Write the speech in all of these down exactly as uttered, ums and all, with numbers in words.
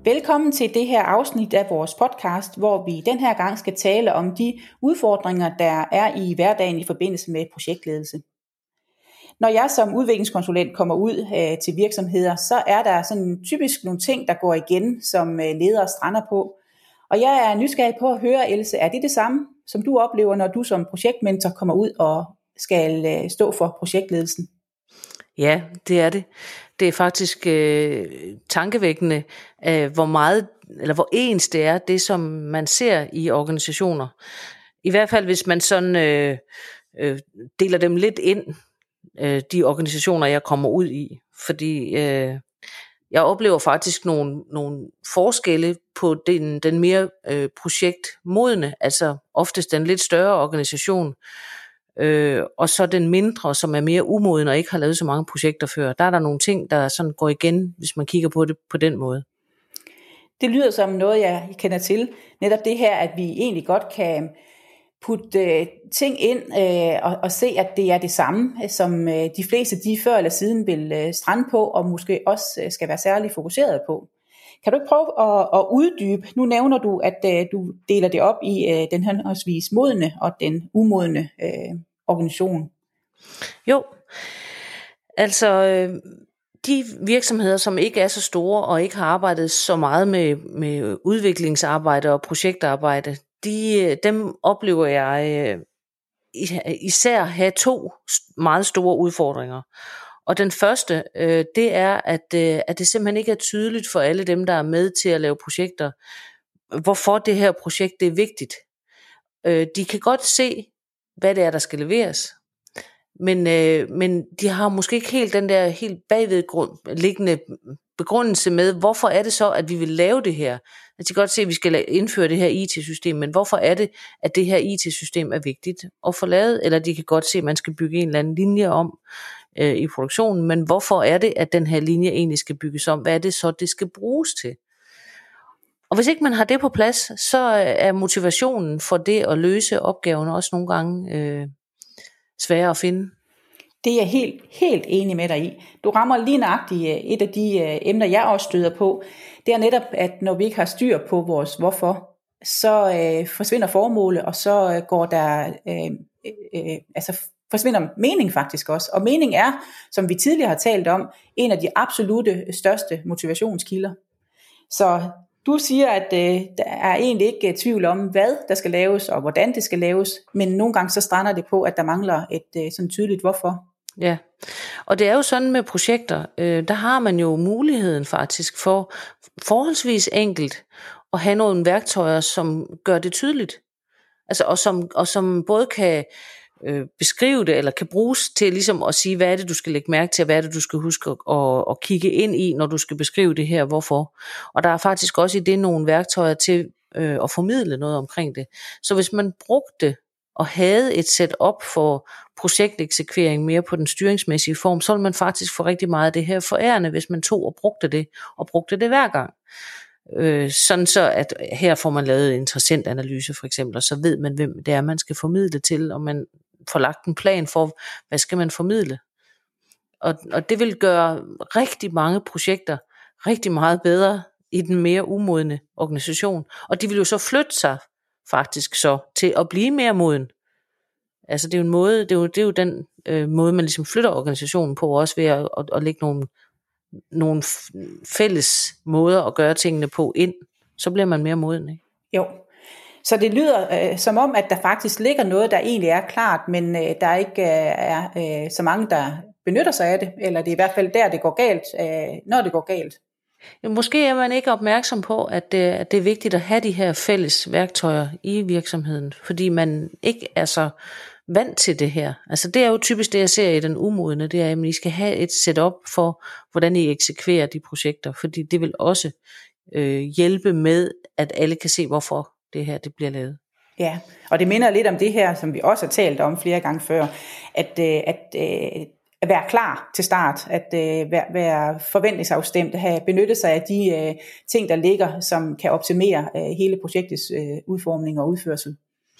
Velkommen til det her afsnit af vores podcast, hvor vi den her gang skal tale om de udfordringer, der er i hverdagen i forbindelse med projektledelse. Når jeg som udviklingskonsulent kommer ud øh, til virksomheder, så er der sådan typisk nogle ting, der går igen, som øh, ledere strander på. Og jeg er nysgerrig på at høre, Else, er det det samme, som du oplever, når du som projektmentor kommer ud og skal øh, stå for projektledelsen? Ja, det er det. Det er faktisk øh, tankevækkende, øh, hvor meget eller hvor ens det er, det som man ser i organisationer. I hvert fald hvis man sådan øh, øh, deler dem lidt ind, øh, de organisationer jeg kommer ud i, fordi øh, jeg oplever faktisk nogle, nogle forskelle på den, den mere øh, projektmodne, altså oftest den lidt større organisation, Øh, og så den mindre, som er mere umoden og ikke har lavet så mange projekter før. Der er der nogle ting, der sådan går igen, hvis man kigger på det på den måde. Det lyder som noget, jeg kender til. Netop det her, at vi egentlig godt kan putte øh, ting ind øh, og, og se, at det er det samme, som øh, de fleste de før eller siden vil øh, strande på, og måske også øh, skal være særligt fokuseret på. Kan du ikke prøve at, at uddybe? Nu nævner du, at øh, du deler det op i øh, den henholdsvis modne og den umodne øh, organisation. Jo, altså øh, de virksomheder, som ikke er så store og ikke har arbejdet så meget med, med udviklingsarbejde og projektarbejde, de, dem oplever jeg øh, især have to meget store udfordringer. Og den første, øh, det er, at, øh, at det simpelthen ikke er tydeligt for alle dem, der er med til at lave projekter, hvorfor det her projekt det er vigtigt. Øh, de kan godt se, hvad det er, der skal leveres, men, øh, men de har måske ikke helt den der helt bagvedliggende begrundelse med, hvorfor er det så, at vi vil lave det her. Altså, de kan godt se, at vi skal indføre det her I T-system, men hvorfor er det, at det her I T-system er vigtigt at få lavet, eller de kan godt se, at man skal bygge en eller anden linje om øh, i produktionen, men hvorfor er det, at den her linje egentlig skal bygges om? Hvad er det så, det skal bruges til? Og hvis ikke man har det på plads, så er motivationen for det at løse opgaven også nogle gange øh, sværere at finde. Det er jeg helt, helt enig med dig i. Du rammer lige nøjagtigt et af de emner, jeg også støder på. Det er netop, at når vi ikke har styr på vores hvorfor, så øh, forsvinder formålet, og så øh, går der, øh, øh, altså forsvinder mening faktisk også. Og mening er, som vi tidligere har talt om, en af de absolute største motivationskilder. Så du siger, at øh, der er egentlig ikke tvivl om, hvad der skal laves, og hvordan det skal laves, men nogle gange så strander det på, at der mangler et øh, sådan tydeligt hvorfor. Ja, og det er jo sådan med projekter, øh, der har man jo muligheden faktisk for forholdsvis enkelt at have nogle værktøjer, som gør det tydeligt, altså, og, som, og som både kan øh, beskrive det, eller kan bruges til ligesom at sige, hvad er det, du skal lægge mærke til, og hvad er det, du skal huske at, at, at kigge ind i, når du skal beskrive det her, hvorfor. Og der er faktisk også i det nogle værktøjer til øh, at formidle noget omkring det. Så hvis man brugte og havde et setup for projekteksekvering mere på den styringsmæssige form, så ville man faktisk få rigtig meget af det her forærende, hvis man tog og brugte det, og brugte det hver gang. Øh, sådan så, at her får man lavet en interessentanalyse for eksempel, og så ved man, hvem det er, man skal formidle til, og man får lagt en plan for, hvad skal man formidle. Og, og det vil gøre rigtig mange projekter rigtig meget bedre i den mere umodne organisation, og de vil jo så flytte sig faktisk så til at blive mere moden. Altså det er jo en måde, det er jo, det er jo den øh, måde, man ligesom flytter organisationen på, også ved at, at, at lægge nogle, nogle fælles måder at gøre tingene på ind, så bliver man mere moden, ikke? Jo, så det lyder øh, som om, at der faktisk ligger noget, der egentlig er klart, men øh, der ikke øh, er øh, så mange, der benytter sig af det, eller det er i hvert fald der, det går galt, øh, når det går galt. Måske er man ikke opmærksom på, at det, at det er vigtigt at have de her fælles værktøjer i virksomheden, fordi man ikke er så vant til det her. Altså det er jo typisk det, jeg ser i den umodne, det er, at I skal have et setup for, hvordan I eksekverer de projekter, fordi det vil også øh, hjælpe med, at alle kan se, hvorfor det her det bliver lavet. Ja, og det minder lidt om det her, som vi også har talt om flere gange før, at, øh, at øh, at være klar til start, at øh, være, være forventningsafstemt, have benyttet sig af de øh, ting, der ligger, som kan optimere øh, hele projektets øh, udformning og udførsel.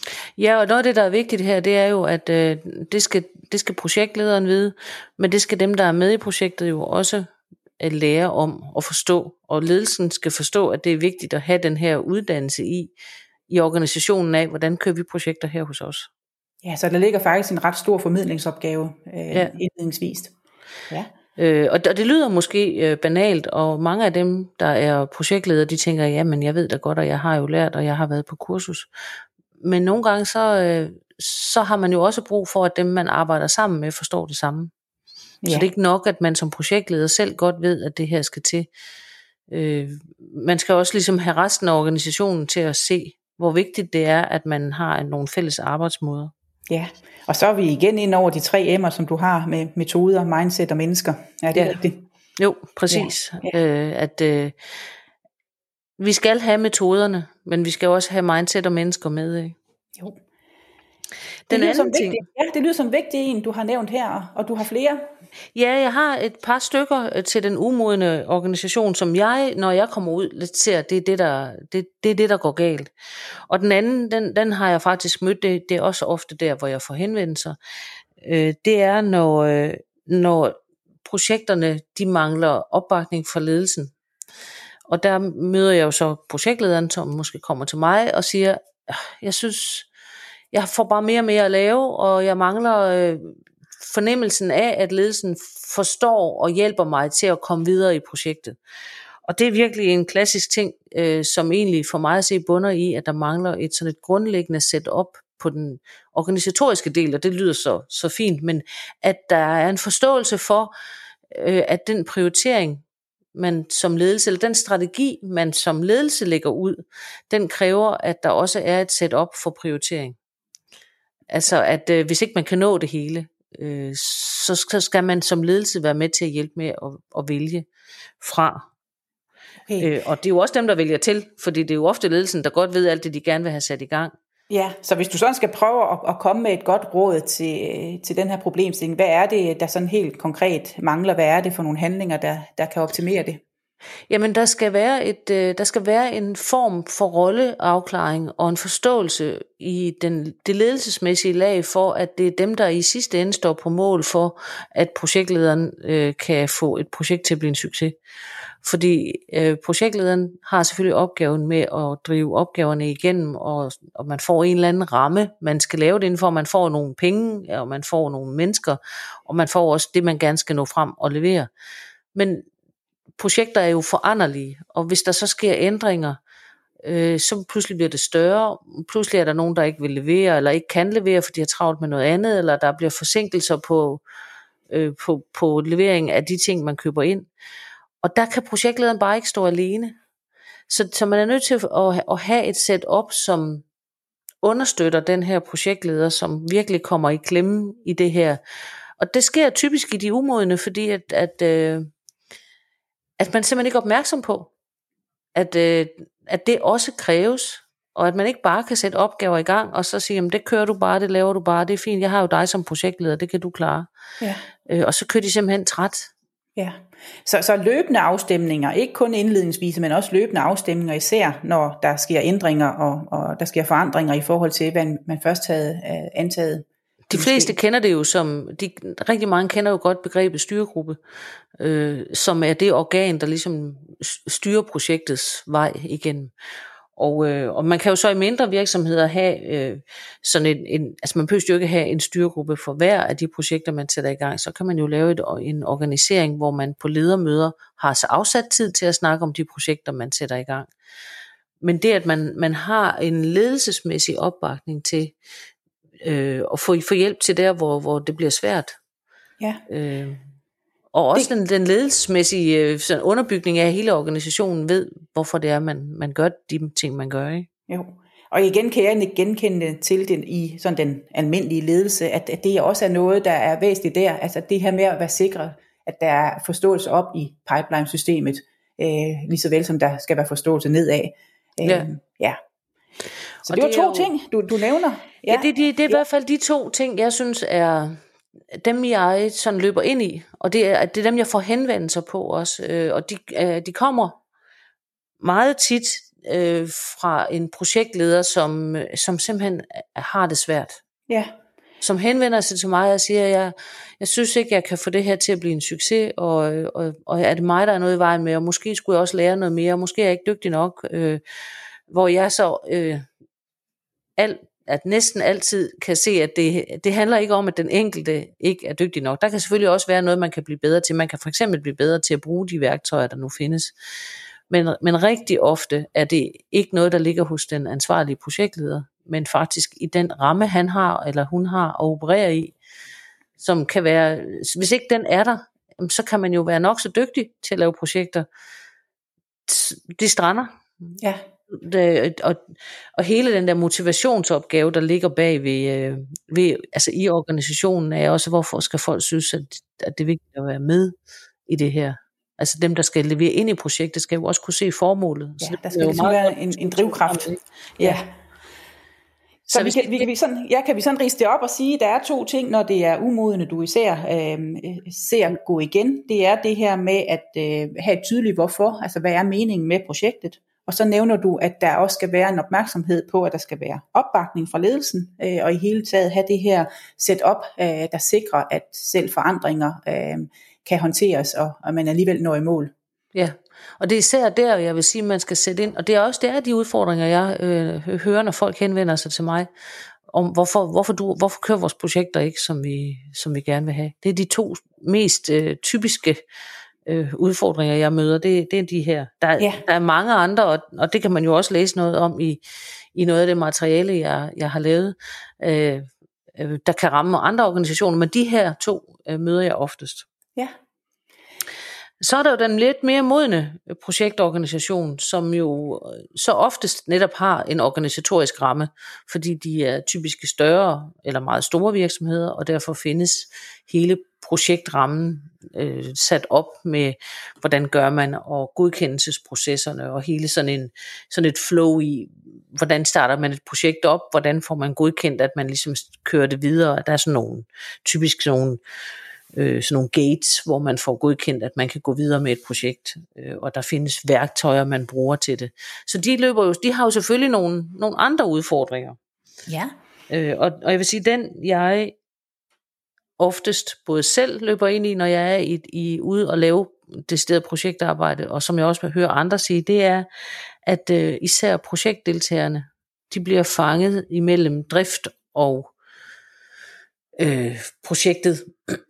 Ja, og noget af det, der er vigtigt her, det er jo, at øh, det, skal, det skal projektlederen vide, men det skal dem, der er med i projektet jo også at lære om og forstå, og ledelsen skal forstå, at det er vigtigt at have den her uddannelse i, i organisationen af, hvordan kører vi projekter her hos os. Ja, så der ligger faktisk en ret stor formidlingsopgave øh, ja. indledningsvis. Ja. Øh, og det lyder måske øh, banalt, og mange af dem, der er projektledere, de tænker, ja, men jeg ved da godt, og jeg har jo lært, og jeg har været på kursus. Men nogle gange, så, øh, så har man jo også brug for, at dem, man arbejder sammen med, forstår det samme. Ja. Så det er ikke nok, at man som projektleder selv godt ved, at det her skal til. Øh, man skal også ligesom have resten af organisationen til at se, hvor vigtigt det er, at man har nogle fælles arbejdsmåder. Ja, og så er vi igen ind over de tre M'er, som du har med metoder, mindset og mennesker. Er det ja. rigtigt? Jo, præcis. Ja. Ja. Øh, at øh, vi skal have metoderne, men vi skal også have mindset og mennesker med. Ikke? Jo. Den det, anden ting. Vigtig, ja, det lyder som vigtig en, du har nævnt her, og du har flere. Ja, jeg har et par stykker til den umodne organisation, som jeg, når jeg kommer ud, lidt ser, det er det, der, det, det er det, der går galt. Og den anden, den, den har jeg faktisk mødt, det, det er også ofte der, hvor jeg får henvendelser. Øh, det er, når, øh, når projekterne, de mangler opbakning fra ledelsen. Og der møder jeg jo så projektlederen, som måske kommer til mig og siger, jeg synes, jeg får bare mere og mere at lave, og jeg mangler øh, fornemmelsen af, at ledelsen forstår og hjælper mig til at komme videre i projektet. Og det er virkelig en klassisk ting, øh, som egentlig for mig at se bunder i, at der mangler et sådan et grundlæggende setup på den organisatoriske del, og det lyder så, så fint, men at der er en forståelse for, øh, at den prioritering, man som ledelse, eller den strategi, man som ledelse lægger ud, den kræver, at der også er et setup for prioritering. Altså, at øh, hvis ikke man kan nå det hele, øh, så, så skal man som ledelse være med til at hjælpe med at, at vælge fra. Okay. Øh, og det er jo også dem, der vælger til, fordi det er jo ofte ledelsen, der godt ved alt det, de gerne vil have sat i gang. Ja, så hvis du sådan skal prøve at, at komme med et godt råd til, til den her problemstilling, hvad er det, der sådan helt konkret mangler? Hvad er det for nogle handlinger, der, der kan optimere det? Jamen, der skal være et, der skal være en form for rolleafklaring og en forståelse i den, det ledelsesmæssige lag for, at det er dem, der i sidste ende står på mål for, at projektlederen øh, kan få et projekt til at blive en succes. Fordi øh, projektlederen har selvfølgelig opgaven med at drive opgaverne igennem, og, og man får en eller anden ramme, man skal lave det indenfor, man får nogle penge, og man får nogle mennesker, og man får også det, man gerne skal nå frem og levere. Men projekter er jo foranderlige, og hvis der så sker ændringer, øh, så pludselig bliver det større, pludselig er der nogen, der ikke vil levere, eller ikke kan levere, fordi de har travlt med noget andet, eller der bliver forsinkelser på, øh, på, på levering af de ting, man køber ind. Og der kan projektlederen bare ikke stå alene. Så, så man er nødt til at, at have et setup, som understøtter den her projektleder, som virkelig kommer i klemme i det her. Og det sker typisk i de umodne, fordi at, at, øh, at man simpelthen ikke er opmærksom på, at, øh, at det også kræves, og at man ikke bare kan sætte opgaver i gang, og så sige, jamen det kører du bare, det laver du bare, det er fint, jeg har jo dig som projektleder, det kan du klare. Ja. Øh, og så kører de simpelthen træt. Ja, så, så løbende afstemninger, ikke kun indledningsvis, men også løbende afstemninger, især når der sker ændringer, og, og der sker forandringer i forhold til, hvad man først havde uh, antaget. De fleste kender det jo som, de, rigtig mange kender jo godt begrebet styregruppe, øh, som er det organ, der ligesom styrer projektets vej igennem. Og, øh, og man kan jo så i mindre virksomheder have øh, sådan en, en, altså man behøver jo ikke have en styregruppe for hver af de projekter, man sætter i gang. Så kan man jo lave et, en organisering, hvor man på ledermøder har så afsat tid til at snakke om de projekter, man sætter i gang. Men det, at man, man har en ledelsesmæssig opbakning til øh, at få, få hjælp til der, hvor, hvor det bliver svært. Ja. Øh, Og også det, den, den ledelsesmæssige sådan underbygning af hele organisationen ved, hvorfor det er, man, man gør de ting, man gør. Ikke? Jo. Og igen kan jeg genkende til den i sådan den almindelige ledelse, at, at det også er noget, der er væsentligt der. Altså det her med at være sikre, at der er forståelse op i pipeline-systemet, øh, lige så vel som der skal være forståelse nedad. Øh, ja. ja. Så det, det var to jo, ting, du, du nævner. Ja, ja det, det, det er ja. i hvert fald de to ting, jeg synes er dem jeg sådan løber ind i, og det er, det er dem jeg får henvendelser på også, øh, og de, øh, de kommer meget tit øh, fra en projektleder, som, som simpelthen har det svært. Ja, som henvender sig til mig og siger, jeg, jeg synes ikke, jeg kan få det her til at blive en succes, og, og, og er det mig, der er noget i vejen med, og måske skulle jeg også lære noget mere, og måske er jeg ikke dygtig nok, øh, hvor jeg så øh, alt, at næsten altid kan se, at det, det handler ikke om, at den enkelte ikke er dygtig nok. Der kan selvfølgelig også være noget, man kan blive bedre til. Man kan for eksempel blive bedre til at bruge de værktøjer, der nu findes. Men, men rigtig ofte er det ikke noget, der ligger hos den ansvarlige projektleder, men faktisk i den ramme, han har eller hun har at operere i, som kan være, hvis ikke den er der, så kan man jo være nok så dygtig til at lave projekter. De strander. Ja. Det, og, og hele den der motivationsopgave, der ligger bag ved, ved altså i organisationen, er også, hvorfor skal folk synes, at, at det er vigtigt at være med i det her. Altså dem, der skal levere ind i projektet, skal jo også kunne se formålet. Ja, så der skal ligesom være en, en drivkraft. Ja. ja. Så, så vi kan, vi, kan vi sådan, ja, kan vi sådan riste det op og sige, at der er to ting, når det er umodne, du især øh, ser gå igen. Det er det her med at øh, have et tydeligt hvorfor, altså hvad er meningen med projektet. Og så nævner du, at der også skal være en opmærksomhed på, at der skal være opbakning fra ledelsen, øh, og i hele taget have det her setup, øh, der sikrer, at selv forandringer øh, kan håndteres, og, og man alligevel når i mål. Ja, og det er især der, jeg vil sige, man skal sætte ind, og det er også det er de udfordringer, jeg øh, hører, når folk henvender sig til mig, om hvorfor, hvorfor, du, hvorfor kører vores projekter ikke, som vi, som vi gerne vil have. Det er de to mest øh, typiske øh, udfordringer, jeg møder, det, det er de her. Der, ja. der er mange andre, og, og det kan man jo også læse noget om i, i noget af det materiale, jeg, jeg har lavet, øh, øh, der kan ramme andre organisationer, men de her to øh, møder jeg oftest. Ja. Så er der jo den lidt mere modne projektorganisation, som jo så oftest netop har en organisatorisk ramme, fordi de er typisk større eller meget store virksomheder, og derfor findes hele projektrammen øh, sat op med, hvordan gør man, og godkendelsesprocesserne, og hele sådan, en, sådan et flow i, hvordan starter man et projekt op, hvordan får man godkendt, at man ligesom kører det videre. Der er sådan nogle, typisk sådan nogle Øh, sådan nogle gates, hvor man får godkendt, at man kan gå videre med et projekt, øh, og der findes værktøjer, man bruger til det. Så de løber jo, de har jo selvfølgelig nogle, nogle andre udfordringer. Ja. Øh, og, og jeg vil sige, den jeg oftest både selv løber ind i, når jeg er i, i ude og lave det sted projektarbejde, og som jeg også vil høre andre sige, det er, at øh, især projektdeltagerne, de bliver fanget imellem drift og Øh, projektet.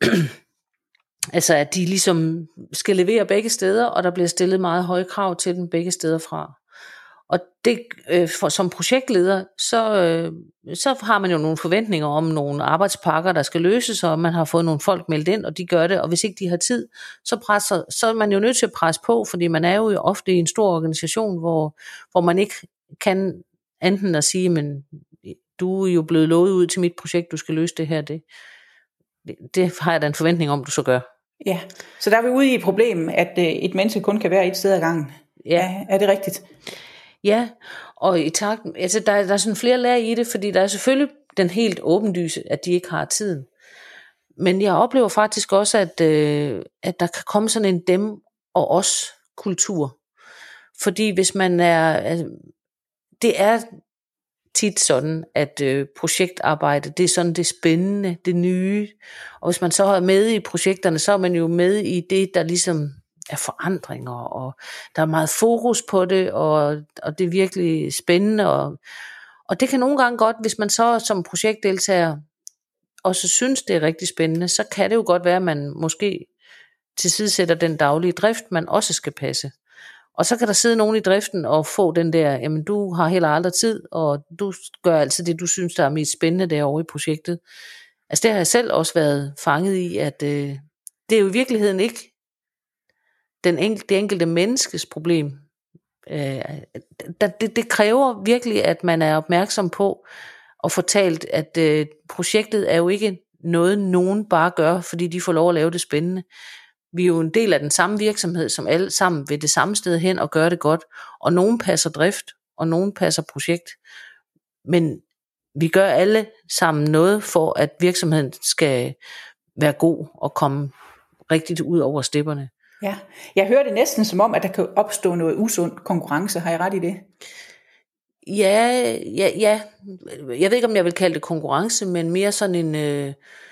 Altså at de ligesom skal levere begge steder, og der bliver stillet meget høje krav til dem begge steder fra. Og det øh, for, som projektleder, så, øh, så har man jo nogle forventninger om nogle arbejdspakker, der skal løses, og man har fået nogle folk meldt ind, og de gør det, og hvis ikke de har tid, så, presser, så er man jo nødt til at presse på, fordi man er jo ofte i en stor organisation, hvor, hvor man ikke kan enten at sige, men du er jo blevet lovet ud til mit projekt, du skal løse det her, det, det, det har jeg da en forventning om, du så gør. Ja, så der er vi ude i et problem, at øh, et menneske kun kan være et sted ad gangen. Ja. Ja, er det rigtigt? Ja, og i takt, altså der, der er sådan flere lag i det, fordi der er selvfølgelig den helt åbenlyse, at de ikke har tiden. Men jeg oplever faktisk også, at, øh, at der kan komme sådan en dem og os kultur. Fordi hvis man er, altså, det er tit sådan, at øh, projektarbejde, det er sådan det spændende, det nye. Og hvis man så er med i projekterne, så er man jo med i det, der ligesom er forandringer, og der er meget fokus på det, og, og det er virkelig spændende. Og, og det kan nogle gange godt, hvis man så som projektdeltager også synes, det er rigtig spændende, så kan det jo godt være, at man måske tilsidesætter den daglige drift, man også skal passe. Og så kan der sidde nogen i driften og få den der, jamen du har heller aldrig tid, og du gør altid det, du synes, der er mest spændende derovre i projektet. Altså det har jeg selv også været fanget i, at øh, det er jo i virkeligheden ikke den enkelte, det enkelte menneskes problem. Øh, det, det kræver virkelig, at man er opmærksom på og fortalt, at øh, projektet er jo ikke noget, nogen bare gør, fordi de får lov at lave det spændende. Vi er jo en del af den samme virksomhed, som alle sammen vil det samme sted hen og gøre det godt. Og nogen passer drift, og nogen passer projekt. Men vi gør alle sammen noget for, at virksomheden skal være god og komme rigtigt ud over stepperne. Ja, jeg hører det næsten som om, at der kan opstå noget usund konkurrence. Har jeg ret i det? Ja, ja, ja. Jeg ved ikke, om jeg vil kalde det konkurrence, men mere sådan en øh,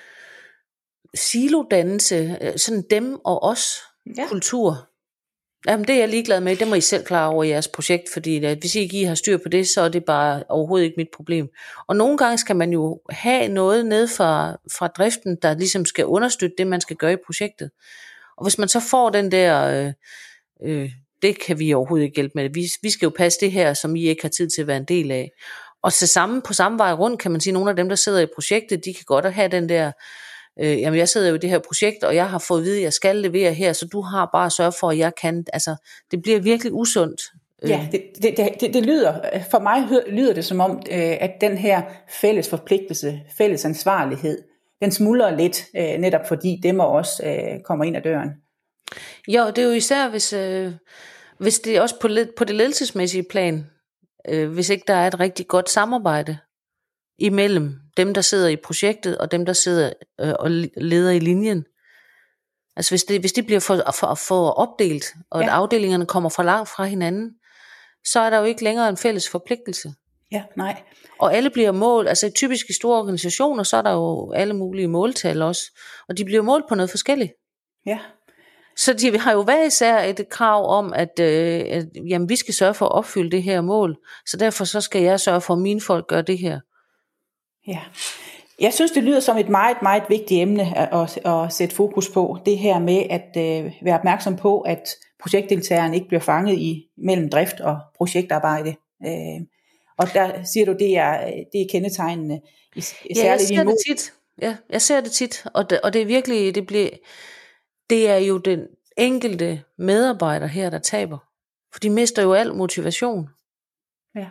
silodannelse, øh, sådan dem og os Ja. kultur. Jamen, det er jeg ligeglad med. Det må I selv klare over i jeres projekt, fordi at hvis I ikke I har styr på det, så er det bare overhovedet ikke mit problem. Og nogle gange skal man jo have noget ned fra, fra driften, der ligesom skal understøtte det, man skal gøre i projektet. Og hvis man så får den der, øh, øh, det kan vi overhovedet ikke hjælpe med. Vi, vi skal jo passe det her, som I ikke har tid til at være en del af. Og så samme, på samme vej rundt, kan man sige, nogle af dem, der sidder i projektet, de kan godt have den der, øh, jamen jeg sidder jo i det her projekt, og jeg har fået at vide, at jeg skal levere her, så du har bare at sørge for, at jeg kan. Altså, det bliver virkelig usundt. Ja, det, det, det, det lyder, for mig lyder det som om, at den her fælles forpligtelse, fælles ansvarlighed, den smuldrer lidt, netop fordi dem og os kommer ind ad døren. Jo, det er jo især, hvis, øh, hvis det er også på, på det ledelsesmæssige plan, øh, hvis ikke der er et rigtig godt samarbejde imellem dem, der sidder i projektet, og dem, der sidder øh, og leder i linjen. Altså hvis det, hvis det bliver for, for, for opdelt, og ja. At afdelingerne kommer for langt fra hinanden, så er der jo ikke længere en fælles forpligtelse. Ja, nej. Og alle bliver målt, altså typisk i store organisationer, så er der jo alle mulige måltal også, og de bliver målt på noget forskelligt. Ja. Så de har jo hver især et krav om, at, øh, at jamen, vi skal sørge for at opfylde det her mål, så derfor så skal jeg sørge for, at mine folk gør det her. Ja, jeg synes, det lyder som et meget, meget vigtigt emne at, at, at sætte fokus på. Det her med at øh, være opmærksom på, at projektdeltageren ikke bliver fanget i mellem drift og projektarbejde. Øh, og der siger du, det er, det er kendetegnende. I, ja, jeg ser det tit. Ja, jeg ser det tit, og det, og det er virkelig, det bliver, det er jo den enkelte medarbejder her, der taber. For de mister jo al motivation. Ja.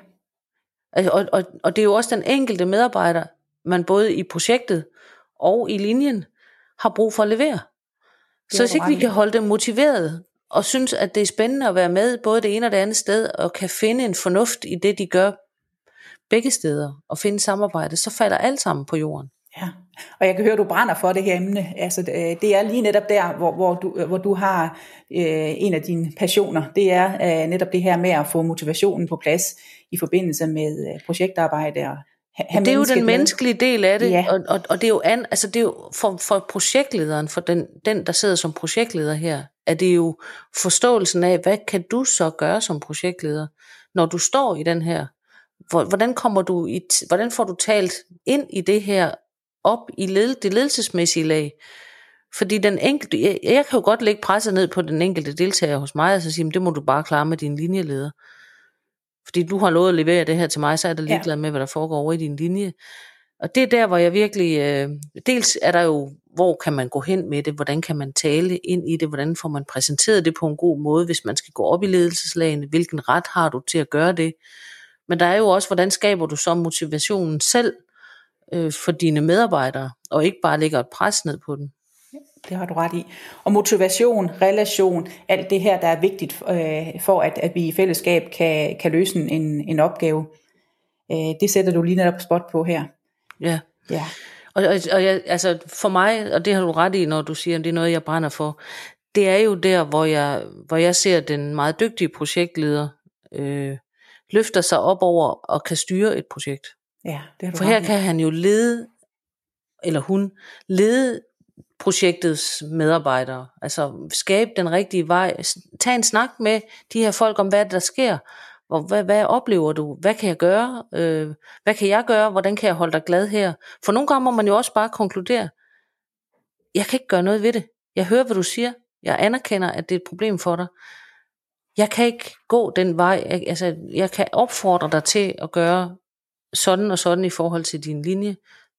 Og, og, og det er jo også den enkelte medarbejder, man både i projektet og i linjen har brug for at levere. Så hvis ikke vi kan holde dem motiveret, og synes, at det er spændende at være med både det ene og det andet sted, og kan finde en fornuft i det, de gør begge steder, og finde samarbejde, så falder alt sammen på jorden. Ja, og jeg kan høre, at du brænder for det her emne. Altså, det er lige netop der, hvor, hvor, du, hvor du har øh, en af dine passioner. Det er øh, netop det her med at få motivationen på plads i forbindelse med øh, projektarbejde. Og ja, det er jo den med. menneskelige del af det, ja. og, og, og det er jo, an, altså det er jo for, for projektlederen, for den, den, der sidder som projektleder her, er det jo forståelsen af, hvad kan du så gøre som projektleder, når du står i den her. Hvordan kommer du i, hvordan får du talt ind i det her op i led, det ledelsesmæssige lag? Fordi den enkelte, jeg, jeg kan jo godt lægge presset ned på den enkelte deltager hos mig, og så sige, det må du bare klare med din linjeleder. Fordi du har lovet at levere det her til mig, så er der ligeglad med, hvad der foregår over i din linje. Og det er der, hvor jeg virkelig, øh, dels er der jo, hvor kan man gå hen med det, hvordan kan man tale ind i det, hvordan får man præsenteret det på en god måde, hvis man skal gå op i ledelseslagene, hvilken ret har du til at gøre det. Men der er jo også, hvordan skaber du så motivationen selv øh, for dine medarbejdere, og ikke bare lægger et pres ned på dem. Det har du ret i. Og motivation, relation, alt det her, der er vigtigt øh, for, at, at vi i fællesskab kan, kan løse en, en opgave. Øh, det sætter du lige netop spot på her. Ja. Ja. Og, og, og jeg, altså for mig, og det har du ret i, når du siger, at det er noget, jeg brænder for, det er jo der, hvor jeg, hvor jeg ser den meget dygtige projektleder øh, løfter sig op over og kan styre et projekt. Ja, det har du For her kan han jo lede, eller hun, lede projektets medarbejdere, altså skabe den rigtige vej, tag en snak med de her folk om, hvad der sker, og hvad, hvad oplever du, hvad kan jeg gøre, øh, hvad kan jeg gøre, hvordan kan jeg holde dig glad her, for nogle gange må man jo også bare konkludere, jeg kan ikke gøre noget ved det, jeg hører hvad du siger, jeg anerkender, at det er et problem for dig, jeg kan ikke gå den vej, jeg, altså jeg kan opfordre dig til at gøre sådan og sådan i forhold til din linje,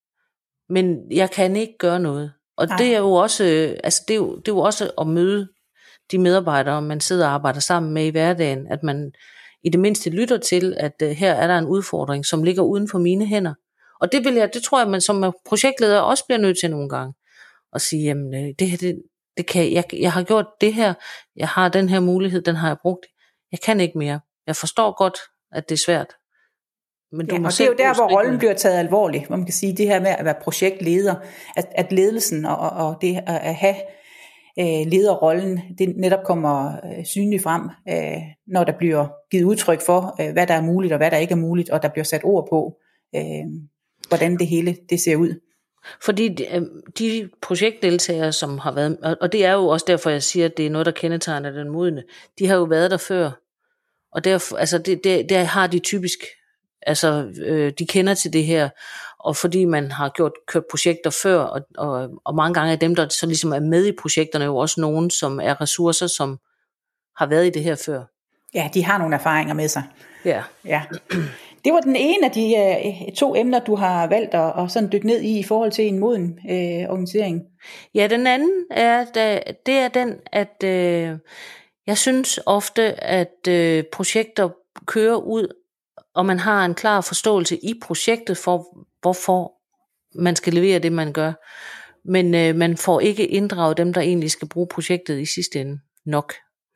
men jeg kan ikke gøre noget. Og Nej. det er jo også, altså det er jo, det er jo også at møde de medarbejdere, man sidder og arbejder sammen med i hverdagen, at man i det mindste lytter til, at uh, her er der en udfordring, som ligger uden for mine hænder. Og det vil jeg, det tror jeg, man som projektleder også bliver nødt til nogle gange at sige, jamen det her, det, det kan jeg, jeg har gjort det her, jeg har den her mulighed, den har jeg brugt. Jeg kan ikke mere. Jeg forstår godt, at det er svært. Men du ja, må og det er jo der, hvor rollen bliver taget alvorligt, hvor man kan sige, det her med at være projektleder, at, at ledelsen og, og det at have øh, lederrollen, det netop kommer øh, synligt frem, øh, når der bliver givet udtryk for, øh, hvad der er muligt og hvad der ikke er muligt, og der bliver sat ord på, øh, hvordan det hele det ser ud. Fordi de, de projektdeltagere, som har været, og det er jo også derfor, jeg siger, at det er noget, der kendetegner den modne, de har jo været der før, og derfor, altså det, det, det har de typisk, altså øh, de kender til det her, og fordi man har gjort kørt projekter før, og, og, og mange gange er dem, der så ligesom er med i projekterne, jo også nogen, som er ressourcer, som har været i det her før. Ja, de har nogle erfaringer med sig. Ja. Ja. Det var den ene af de øh, to emner, du har valgt at, at sådan dykke ned i i forhold til en moden øh, organisering. Ja, den anden er, det er den, at øh, jeg synes ofte, at øh, projekter kører ud, og man har en klar forståelse i projektet for, hvorfor man skal levere det, man gør. Men øh, man får ikke inddraget dem, der egentlig skal bruge projektet i sidste ende nok.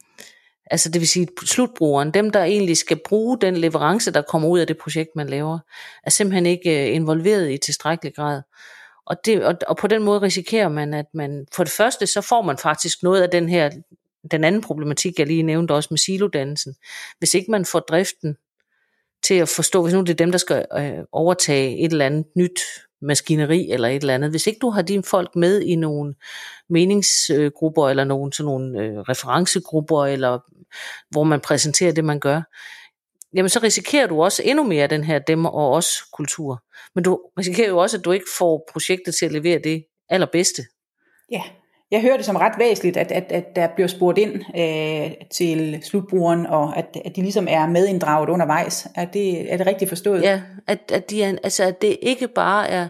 Altså det vil sige slutbrugeren, dem der egentlig skal bruge den leverance, der kommer ud af det projekt, man laver, er simpelthen ikke involveret i tilstrækkelig grad. Og, det, og, og på den måde risikerer man, at man for det første, så får man faktisk noget af den her, den anden problematik, jeg lige nævnte også med silodannelsen. Hvis ikke man får driften til at forstå, hvis nu det er dem, der skal øh, overtage et eller andet nyt maskineri eller et eller andet. Hvis ikke du har dine folk med i nogle meningsgrupper eller nogle, sådan nogle øh, referencegrupper, eller hvor man præsenterer det, man gør, jamen så risikerer du også endnu mere den her dem og os kultur. Men du risikerer jo også, at du ikke får projektet til at levere det allerbedste. Ja, jeg hører det som ret væsentligt, at, at, at der bliver spurgt ind øh, til slutbrugeren, og at, at de ligesom er medinddraget undervejs. Er det, er det rigtigt forstået? Ja, at, at, de er, altså, at det ikke bare er,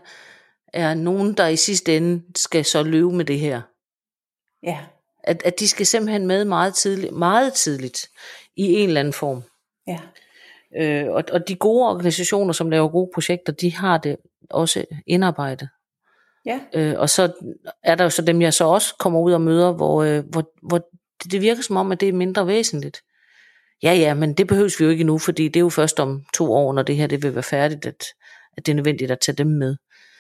er nogen, der i sidste ende skal så løbe med det her. Ja. At, at de skal simpelthen med meget tidligt, meget tidligt i en eller anden form. Ja. Øh, og, og de gode organisationer, som laver gode projekter, de har det også indarbejdet. Ja. Øh, og så er der jo så dem, jeg så også kommer ud og møder, hvor, øh, hvor, hvor det, det virker som om, at det er mindre væsentligt. Ja, ja, men det behøves vi jo ikke nu, fordi det er jo først om to år, når det her det vil være færdigt, at, at det er nødvendigt at tage dem med.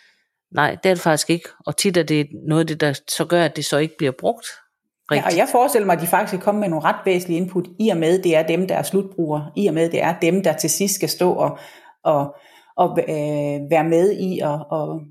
Nej, det er det faktisk ikke. Og tit er det noget af det, der så gør, at det så ikke bliver brugt rigtigt. Ja, og jeg forestiller mig, at de faktisk kan komme med nogle ret væsentlige input, i og med, det er dem, der er slutbrugere, i og med, det er dem, der til sidst skal stå og, og, og øh, være med i og, og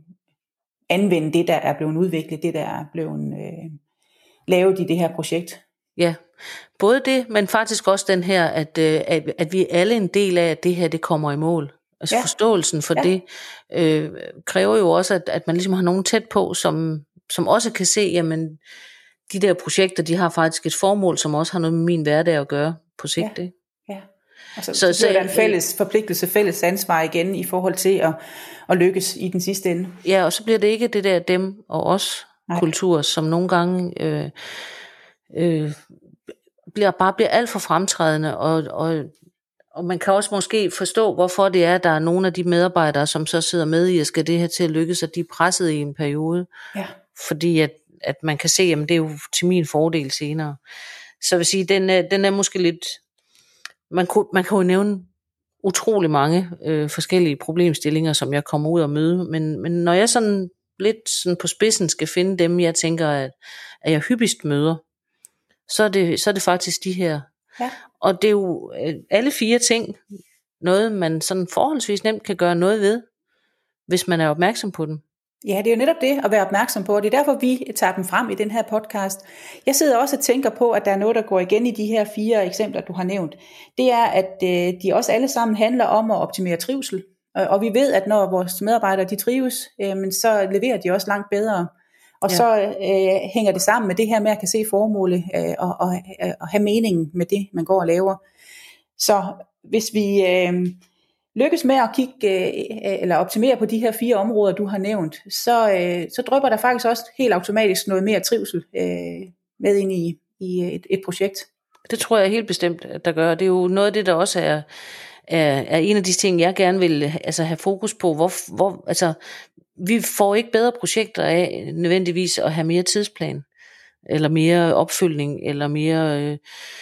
anvende det, der er blevet udviklet, det, der er blevet øh, lavet i det her projekt. Ja, både det, men faktisk også den her, at, øh, at, at vi er alle en del af, at det her det kommer i mål. Altså ja. Forståelsen for ja. det øh, kræver jo også, at, at man ligesom har nogen tæt på, som, som også kan se, jamen de der projekter, de har faktisk et formål, som også har noget med min hverdag at gøre på sigt. Ja, ja. Altså, så, så, så er der en fælles forpligtelse, fælles ansvar igen i forhold til at, at lykkes i den sidste ende. Ja, og så bliver det ikke det der dem og os Nej. kultur, som nogle gange øh, øh, bliver, bare bliver alt for fremtrædende, og, og, og man kan også måske forstå, hvorfor det er, at der er nogle af de medarbejdere, som så sidder med i, at skal det her til at lykkes, at de er presset i en periode. Ja. Fordi at, at man kan se, at det er jo til min fordel senere. Så jeg vil sige, den er, den er måske lidt, man, kunne, man kan jo nævne utrolig mange øh, forskellige problemstillinger, som jeg kommer ud og møde, men, men når jeg sådan lidt sådan på spidsen skal finde dem, jeg tænker, at, at jeg hyppigst møder, så er det, så er det faktisk de her. Ja. Og det er jo øh, alle fire ting, noget man sådan forholdsvis nemt kan gøre noget ved, hvis man er opmærksom på dem. Ja, det er jo netop det at være opmærksom på, og det er derfor, vi tager dem frem i den her podcast. Jeg sidder også og tænker på, at der er noget, der går igen i de her fire eksempler, du har nævnt. Det er, at øh, de også alle sammen handler om at optimere trivsel. Og vi ved, at når vores medarbejdere de trives, øh, men så leverer de også langt bedre. Og ja. så øh, hænger det sammen med det her med at kan se formålet øh, og, og, og have meningen med det, man går og laver. Så hvis vi øh, lykkes med at kigge øh, eller optimere på de her fire områder, du har nævnt, så, øh, så drypper der faktisk også helt automatisk noget mere trivsel øh, med ind i, i et, et projekt. Det tror jeg helt bestemt, at der gør. Det er jo noget af det, der også er, er, er en af de ting, jeg gerne vil altså, have fokus på. Hvor, hvor, altså, vi får ikke bedre projekter af nødvendigvis at have mere tidsplan, eller mere opfølgning, eller mere øh,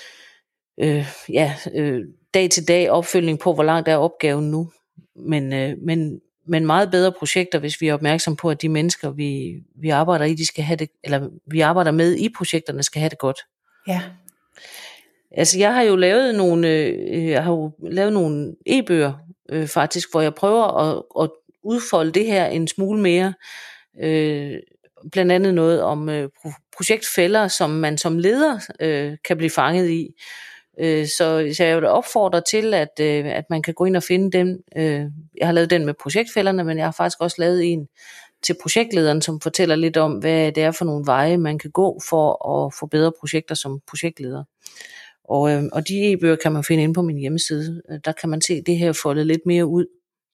øh, ja, øh, dag til dag opfølgning på, hvor langt er opgaven nu. Men, øh, men men meget bedre projekter, hvis vi er opmærksom på, at de mennesker, vi, vi arbejder i, de skal have det, eller vi arbejder med i projekterne, skal have det godt. Ja. Altså jeg har jo lavet nogle, øh, jeg har jo lavet nogle e-bøger øh, faktisk, hvor jeg prøver at, at udfolde det her en smule mere. Øh, blandt andet noget om øh, projektfælder, som man som leder øh, kan blive fanget i. Øh, så, så jeg vil opfordre til, at, øh, at man kan gå ind og finde dem. Øh, jeg har lavet den med projektfælderne, men jeg har faktisk også lavet en til projektlederen, som fortæller lidt om, hvad det er for nogle veje, man kan gå for at få bedre projekter som projektleder. Og, øh, og de e-bøger kan man finde inde på min hjemmeside. Der kan man se det her foldet lidt mere ud.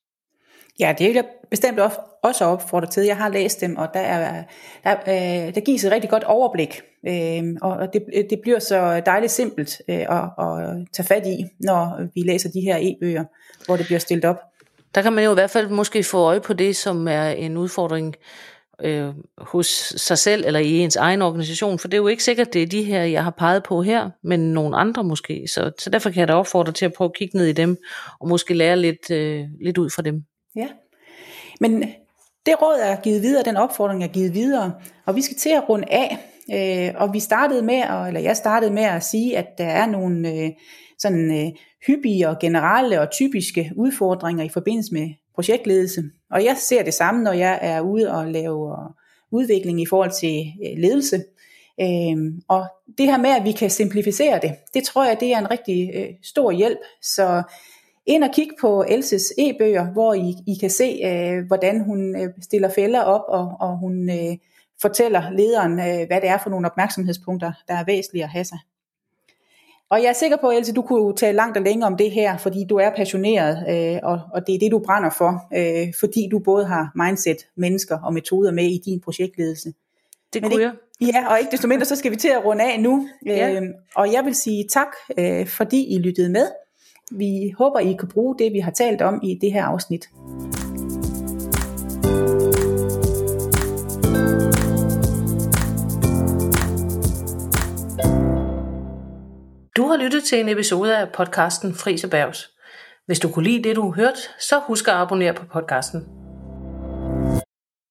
Ja, det vil jeg bestemt også opfordre til. Jeg har læst dem, og der, er, der, øh, der gives et rigtig godt overblik. Øh, og det, det bliver så dejligt simpelt øh, at, at tage fat i, når vi læser de her e-bøger, hvor det bliver stillet op. Der kan man jo i hvert fald måske få øje på det, som er en udfordring øh, hos sig selv eller i ens egen organisation. For det er jo ikke sikkert, det er de her, jeg har peget på her, men nogle andre måske. Så, så derfor kan jeg da opfordre til at prøve at kigge ned i dem, og måske lære lidt, øh, lidt ud fra dem. Ja, men det råd er givet videre, den opfordring er givet videre, og vi skal til at runde af, øh, og vi startede med, eller jeg startede med at sige, at der er nogle øh, sådan øh, hyppige og generelle og typiske udfordringer i forbindelse med projektledelse, og jeg ser det samme, når jeg er ude og lave udvikling i forhold til øh, ledelse, øh, og det her med, at vi kan simplificere det, det tror jeg, det er en rigtig øh, stor hjælp, så ind og kig på Elses e-bøger, hvor I, I kan se, øh, hvordan hun øh, stiller fælder op, og, og hun øh, fortæller lederen, øh, hvad det er for nogle opmærksomhedspunkter, der er væsentlige at have sig. Og jeg er sikker på, Else, du kunne tale langt og længe om det her, fordi du er passioneret, øh, og, og det er det, du brænder for, øh, fordi du både har mindset, mennesker og metoder med i din projektledelse. Det kunne jeg. Ja, og ikke desto mindre, så skal vi til at runde af nu. Ja. Øh, og jeg vil sige tak, øh, fordi I lyttede med. Vi håber, I kan bruge det, vi har talt om i det her afsnit. Du har lyttet til en episode af podcasten Friis Erhvervs. Hvis du kunne lide det, du hørte, så husk at abonnere på podcasten.